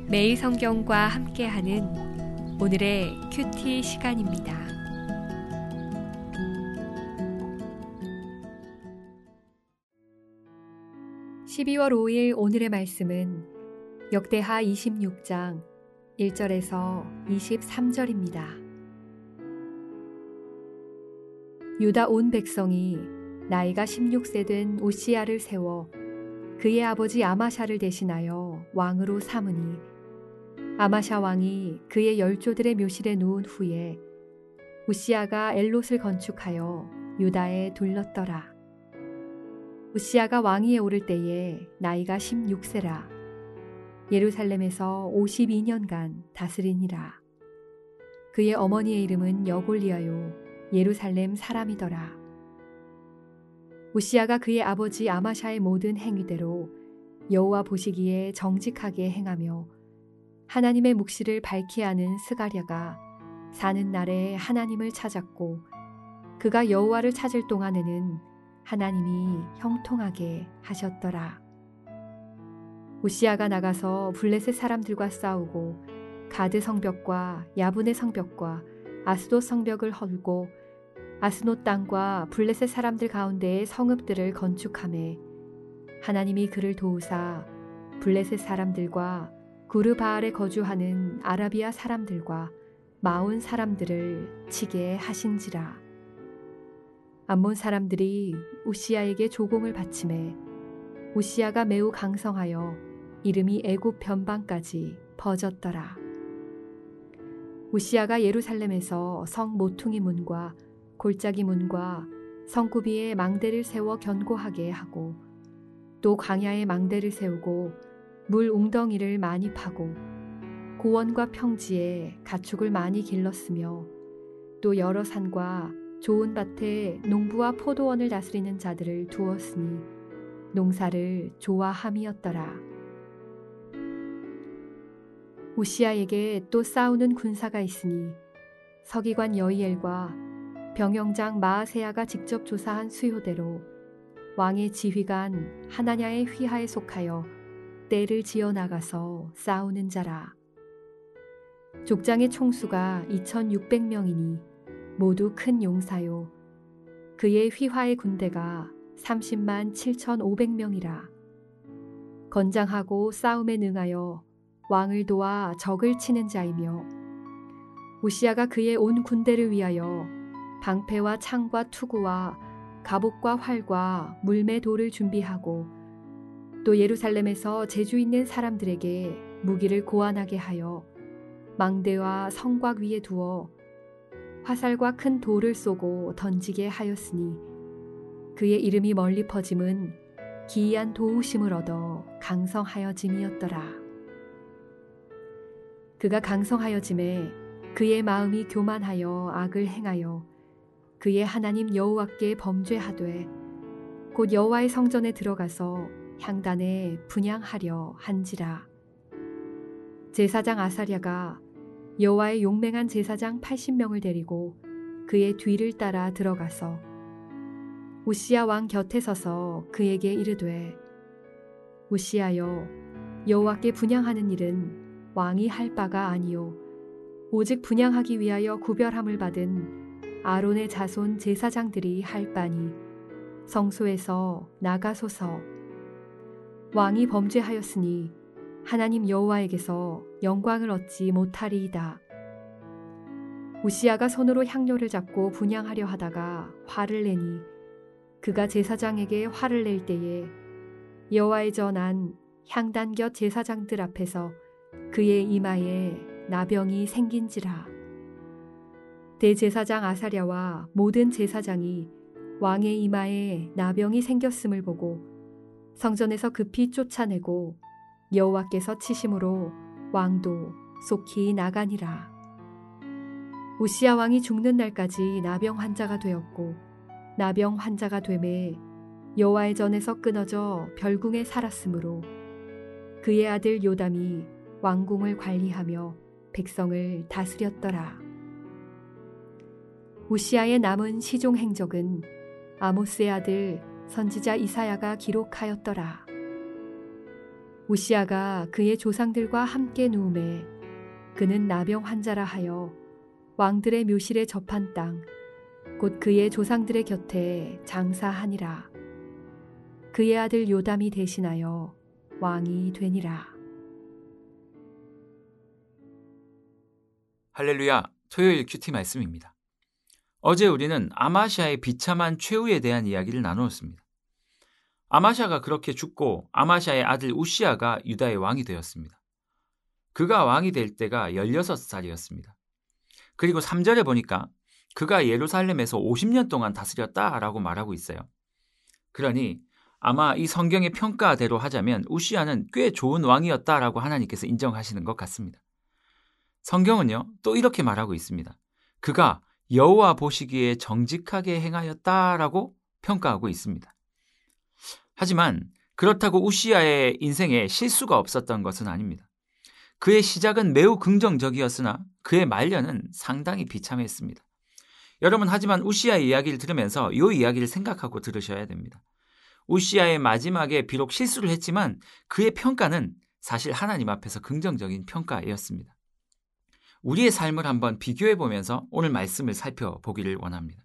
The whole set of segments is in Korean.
매일 성경과 함께하는 오늘의 큐티 시간입니다. (12월 5일) 오늘의 말씀은 역대하 26장 1절에서 23절입니다. 유다 온 백성이 나이가 16세 된 우시야를 세워 그의 아버지 아마샤를 대신하여 왕으로 삼으니 아마샤 왕이 그의 열조들의 묘실에 누운 후에 우시야가 엘롯을 건축하여 유다에 둘렀더라. 우시야가 왕위에 오를 때에 나이가 16세라. 예루살렘에서 52년간 다스리니라. 그의 어머니의 이름은 여골리아요 예루살렘 사람이더라. 우시야가 그의 아버지 아마샤의 모든 행위대로 여호와 보시기에 정직하게 행하며 하나님의 묵시를 밝히 아는 스가랴가 사는 날에 하나님을 찾았고 그가 여호와를 찾을 동안에는 하나님이 형통하게 하셨더라. 우시야가 나가서 블레셋 사람들과 싸우고 가드 성벽과 야분의 성벽과 아스돗 성벽을 헐고 아스노 땅과 블레셋 사람들 가운데의 성읍들을 건축하매 하나님이 그를 도우사 블레셋 사람들과 구르바알에 거주하는 아라비아 사람들과 마온 사람들을 치게 하신지라. 암몬 사람들이 우시야에게 조공을 바치매 우시야가 매우 강성하여 이름이 애굽 변방까지 퍼졌더라. 우시야가 예루살렘에서 성 모퉁이 문과 골짜기 문과 성구비에 망대를 세워 견고하게 하고 또 광야에 망대를 세우고 물 웅덩이를 많이 파고 고원과 평지에 가축을 많이 길렀으며 또 여러 산과 좋은 밭에 농부와 포도원을 다스리는 자들을 두었으니 농사를 좋아함이었더라. 우시야에게 또 싸우는 군사가 있으니 서기관 여이엘과 병영장 마아세야가 직접 조사한 수요대로 왕의 지휘관 하나냐의 휘하에 속하여 떼를 지어 나가서 싸우는 자라. 족장의 총수가 2600명이니 모두 큰 용사요. 그의 휘하의 군대가 30만 7500명이라. 건장하고 싸움에 능하여 왕을 도와 적을 치는 자이며 우시야가 그의 온 군대를 위하여 방패와 창과 투구와 갑옷과 활과 물매 돌을 준비하고 또 예루살렘에서 재주 있는 사람들에게 무기를 고안하게 하여 망대와 성곽 위에 두어 화살과 큰 돌을 쏘고 던지게 하였으니 그의 이름이 멀리 퍼짐은 기이한 도우심을 얻어 강성하여짐이었더라. 그가 강성하여짐에 그의 마음이 교만하여 악을 행하여 그의 하나님 여호와께 범죄하되 곧 여호와의 성전에 들어가서 향단에 분향하려 한지라. 제사장 아사랴가 여호와의 용맹한 제사장 80명을 데리고 그의 뒤를 따라 들어가서 우시야 왕 곁에 서서 그에게 이르되 우시야여 여호와께 분향하는 일은 왕이 할 바가 아니요 오직 분향하기 위하여 구별함을 받은 아론의 자손 제사장들이 할 바니 성소에서 나가소서. 왕이 범죄하였으니 하나님 여호와에게서 영광을 얻지 못하리이다. 우시야가 손으로 향료를 잡고 분향하려 하다가 화를 내니 그가 제사장에게 화를 낼 때에 여호와의 전한 향단 곁 제사장들 앞에서 그의 이마에 나병이 생긴지라. 대제사장 아사랴와 모든 제사장이 왕의 이마에 나병이 생겼음을 보고 성전에서 급히 쫓아내고 여호와께서 치심으로 왕도 속히 나가니라. 우시야 왕이 죽는 날까지 나병 환자가 되었고 나병 환자가 되매 여호와의 전에서 끊어져 별궁에 살았으므로 그의 아들 요담이 왕궁을 관리하며 백성을 다스렸더라. 우시야의 남은 시종 행적은 아모스의 아들 선지자 이사야가 기록하였더라. 우시아가 그의 조상들과 함께 누움에 그는 나병 환자라 하여 왕들의 묘실에 접한 땅 곧 그의 조상들의 곁에 장사하니라. 그의 아들 요담이 대신하여 왕이 되니라. 할렐루야, 토요일 큐티 말씀입니다. 어제 우리는 아마샤의 비참한 최후에 대한 이야기를 나누었습니다. 아마샤가 그렇게 죽고 아마샤의 아들 우시아가 유다의 왕이 되었습니다. 그가 왕이 될 때가 16살이었습니다. 그리고 3절에 보니까 그가 예루살렘에서 50년 동안 다스렸다라고 말하고 있어요. 그러니 아마 이 성경의 평가대로 하자면 우시아는 꽤 좋은 왕이었다라고 하나님께서 인정하시는 것 같습니다. 성경은요, 또 이렇게 말하고 있습니다. 그가 여호와 보시기에 정직하게 행하였다라고 평가하고 있습니다. 하지만 그렇다고 우시아의 인생에 실수가 없었던 것은 아닙니다. 그의 시작은 매우 긍정적이었으나 그의 말년은 상당히 비참했습니다. 여러분, 하지만 우시아의 이야기를 들으면서 이 이야기를 생각하고 들으셔야 됩니다. 우시아의 마지막에 비록 실수를 했지만 그의 평가는 사실 하나님 앞에서 긍정적인 평가였습니다. 우리의 삶을 한번 비교해 보면서 오늘 말씀을 살펴보기를 원합니다.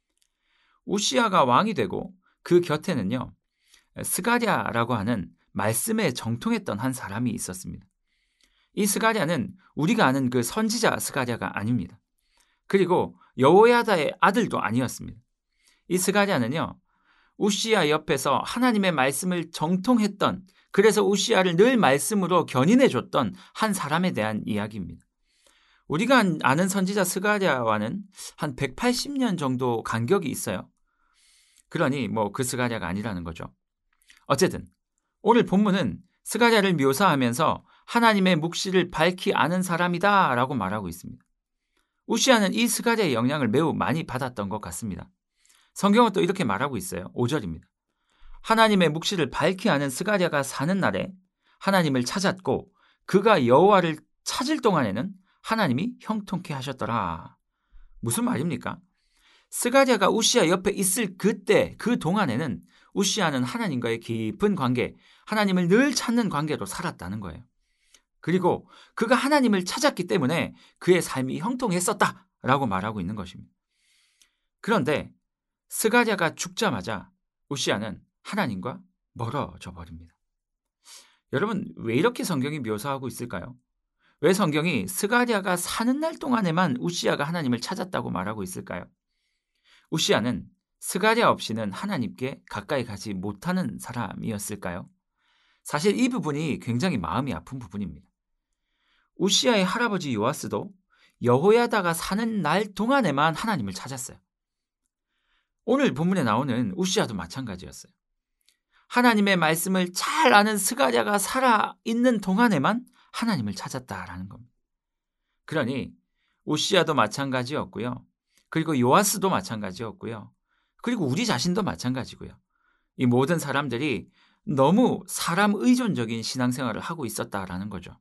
우시아가 왕이 되고 그 곁에는요, 스가랴라고 하는 말씀에 정통했던 한 사람이 있었습니다. 이 스가랴는 우리가 아는 그 선지자 스가랴가 아닙니다. 그리고 여호야다의 아들도 아니었습니다. 이 스가랴는요, 우시아 옆에서 하나님의 말씀을 정통했던, 그래서 우시아를 늘 말씀으로 견인해줬던 한 사람에 대한 이야기입니다. 우리가 아는 선지자 스가랴와는 한 180년 정도 간격이 있어요. 그러니 그 스가랴가 아니라는 거죠. 어쨌든 오늘 본문은 스가랴를 묘사하면서 하나님의 묵시를 밝히 아는 사람이다 라고 말하고 있습니다. 우시아는 이 스가랴의 영향을 매우 많이 받았던 것 같습니다. 성경은 또 이렇게 말하고 있어요. 5절입니다. 하나님의 묵시를 밝히 아는 스가랴가 사는 날에 하나님을 찾았고 그가 여호와를 찾을 동안에는 하나님이 형통케 하셨더라. 무슨 말입니까? 스가랴가 우시아 옆에 있을 그때, 그 동안에는 우시아는 하나님과의 깊은 관계, 하나님을 늘 찾는 관계로 살았다는 거예요. 그리고 그가 하나님을 찾았기 때문에 그의 삶이 형통했었다라고 말하고 있는 것입니다. 그런데 스가랴가 죽자마자 우시아는 하나님과 멀어져 버립니다. 여러분, 왜 이렇게 성경이 묘사하고 있을까요? 왜 성경이 스가랴가 사는 날 동안에만 우시아가 하나님을 찾았다고 말하고 있을까요? 우시아는 스가랴 없이는 하나님께 가까이 가지 못하는 사람이었을까요? 사실 이 부분이 굉장히 마음이 아픈 부분입니다. 우시아의 할아버지 요아스도 여호야다가 사는 날 동안에만 하나님을 찾았어요. 오늘 본문에 나오는 우시아도 마찬가지였어요. 하나님의 말씀을 잘 아는 스가랴가 살아있는 동안에만 하나님을 찾았다라는 겁니다. 그러니 우시아도 마찬가지였고요. 그리고 요아스도 마찬가지였고요. 그리고 우리 자신도 마찬가지고요. 이 모든 사람들이 너무 사람 의존적인 신앙생활을 하고 있었다라는 거죠.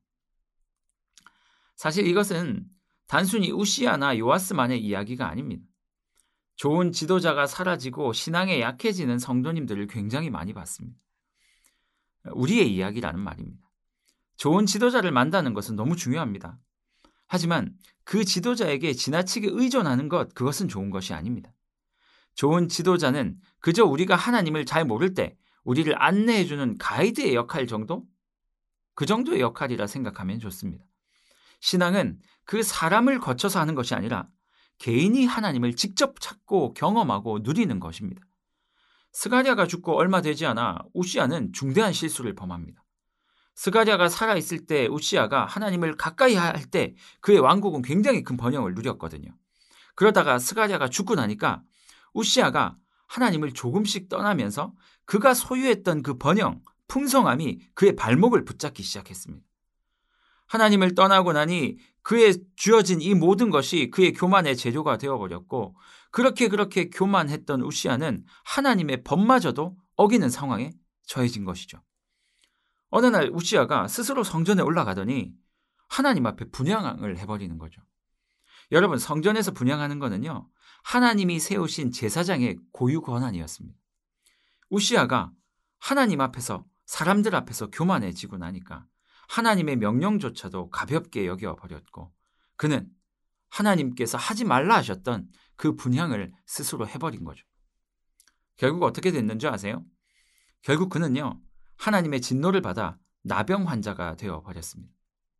사실 이것은 단순히 우시아나 요아스만의 이야기가 아닙니다. 좋은 지도자가 사라지고 신앙에 약해지는 성도님들을 굉장히 많이 봤습니다. 우리의 이야기라는 말입니다. 좋은 지도자를 만나는 것은 너무 중요합니다. 하지만 그 지도자에게 지나치게 의존하는 것, 그것은 좋은 것이 아닙니다. 좋은 지도자는 그저 우리가 하나님을 잘 모를 때 우리를 안내해주는 가이드의 역할 정도? 그 정도의 역할이라 생각하면 좋습니다. 신앙은 그 사람을 거쳐서 하는 것이 아니라 개인이 하나님을 직접 찾고 경험하고 누리는 것입니다. 스가랴가 죽고 얼마 되지 않아 우시아는 중대한 실수를 범합니다. 스가랴가 살아있을 때 우시아가 하나님을 가까이 할 때 그의 왕국은 굉장히 큰 번영을 누렸거든요. 그러다가 스가랴가 죽고 나니까 우시아가 하나님을 조금씩 떠나면서 그가 소유했던 그 번영, 풍성함이 그의 발목을 붙잡기 시작했습니다. 하나님을 떠나고 나니 그의 주어진 이 모든 것이 그의 교만의 재료가 되어버렸고 그렇게 교만했던 우시아는 하나님의 법마저도 어기는 상황에 처해진 것이죠. 어느 날 우시아가 스스로 성전에 올라가더니 하나님 앞에 분향을 해버리는 거죠. 여러분, 성전에서 분향하는 거는요, 하나님이 세우신 제사장의 고유 권한이었습니다. 우시아가 하나님 앞에서 사람들 앞에서 교만해지고 나니까 하나님의 명령조차도 가볍게 여겨버렸고 그는 하나님께서 하지 말라 하셨던 그 분향을 스스로 해버린 거죠. 결국 어떻게 됐는지 아세요? 결국 그는요, 하나님의 진노를 받아 나병 환자가 되어버렸습니다.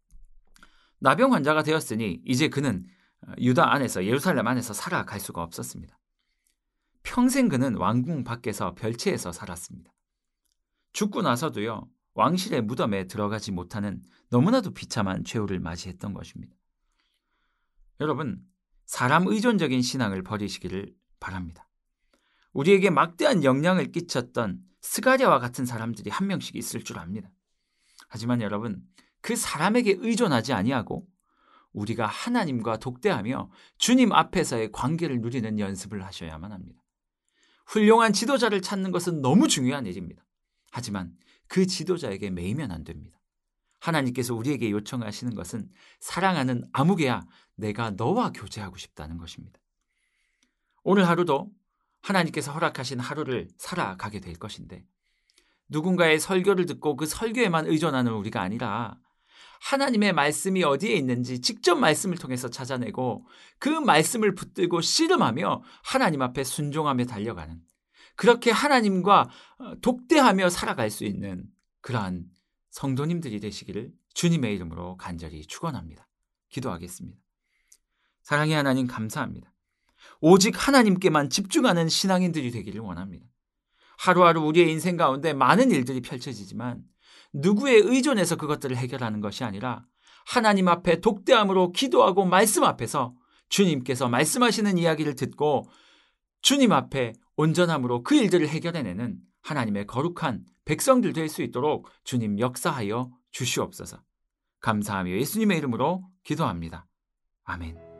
나병 환자가 되었으니 이제 그는 유다 안에서, 예루살렘 안에서 살아갈 수가 없었습니다. 평생 그는 왕궁 밖에서 별채에서 살았습니다. 죽고 나서도요, 왕실의 무덤에 들어가지 못하는 너무나도 비참한 최후를 맞이했던 것입니다. 여러분, 사람 의존적인 신앙을 버리시기를 바랍니다. 우리에게 막대한 영향을 끼쳤던 스가랴와 같은 사람들이 한 명씩 있을 줄 압니다. 하지만 여러분, 그 사람에게 의존하지 아니하고 우리가 하나님과 독대하며 주님 앞에서의 관계를 누리는 연습을 하셔야만 합니다. 훌륭한 지도자를 찾는 것은 너무 중요한 일입니다. 하지만 그 지도자에게 매이면 안 됩니다. 하나님께서 우리에게 요청하시는 것은 사랑하는 아무개야 내가 너와 교제하고 싶다는 것입니다. 오늘 하루도 하나님께서 허락하신 하루를 살아가게 될 것인데 누군가의 설교를 듣고 그 설교에만 의존하는 우리가 아니라 하나님의 말씀이 어디에 있는지 직접 말씀을 통해서 찾아내고 그 말씀을 붙들고 씨름하며 하나님 앞에 순종하며 달려가는, 그렇게 하나님과 독대하며 살아갈 수 있는 그러한 성도님들이 되시기를 주님의 이름으로 간절히 축원합니다. 기도하겠습니다. 사랑의 하나님, 감사합니다. 오직 하나님께만 집중하는 신앙인들이 되기를 원합니다. 하루하루 우리의 인생 가운데 많은 일들이 펼쳐지지만 누구에 의존해서 그것들을 해결하는 것이 아니라 하나님 앞에 독대함으로 기도하고 말씀 앞에서 주님께서 말씀하시는 이야기를 듣고 주님 앞에 온전함으로 그 일들을 해결해내는 하나님의 거룩한 백성들 될 수 있도록 주님 역사하여 주시옵소서. 감사하며 예수님의 이름으로 기도합니다. 아멘.